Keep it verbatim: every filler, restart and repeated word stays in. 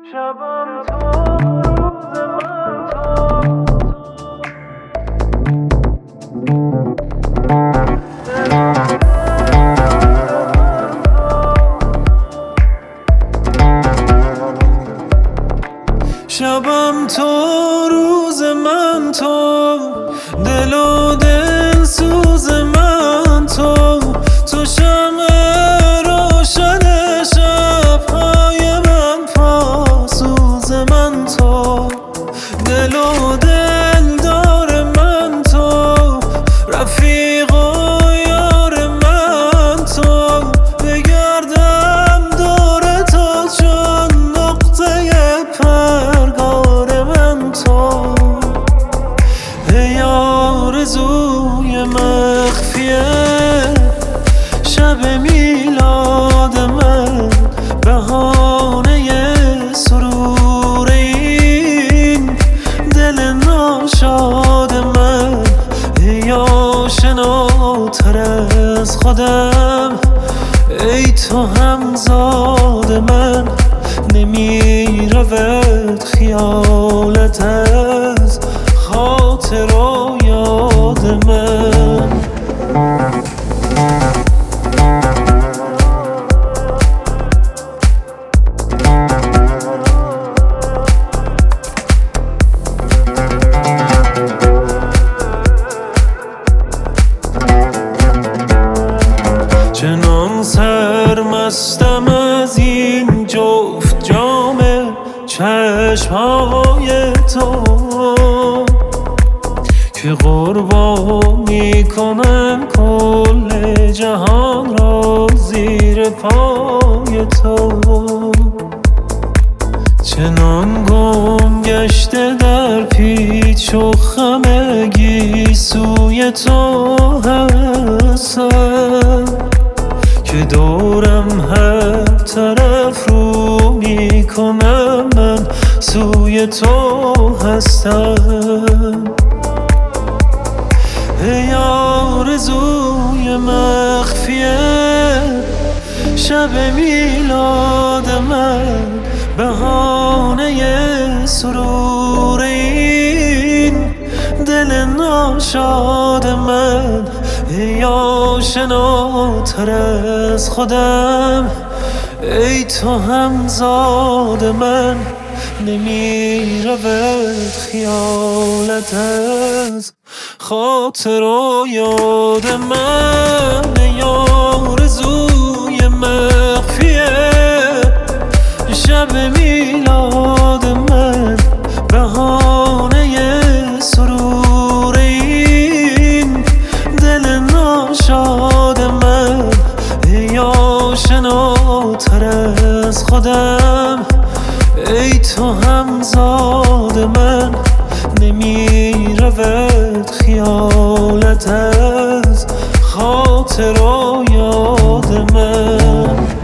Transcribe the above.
شبم تو روز من تو شبم تو روز من تو دل و دل سوز من تو تو شمع روشن شب‌های من پاسوز من تو دل و دل دار من تو رفیق و یار من تو بگردم دور تو چون نقطه پرگار من تو ای آرزوی مخفیه شب میلاد من بهانه سرور این دل ناشاد من ای آشناتر از خودم ای تو همزاد من نمی رود خیالت از خاطر و یاد من چنان سرمستم از این جفت جام چشمهای تو که قربانی کنم کل جهان را زیر پای تو چنان گم گشته در پیچ و خم گیسوی تو هستم که دورم هر طرف رو می کنم من سوی تو هستم ای آرزوی مخفیه شب میلاد من بهانه سرور این دل ناشاد من ای آشناتر از خودم ای تو همزاد من نمی رود خیالت از خاطر و یاد من ای آرزوی مخفیه شب میلاد من بهانه سرور این دل ناشاد من ای آشناتر از خودم ای تو همزاد من نمی رود خیالت از خاطر و یاد من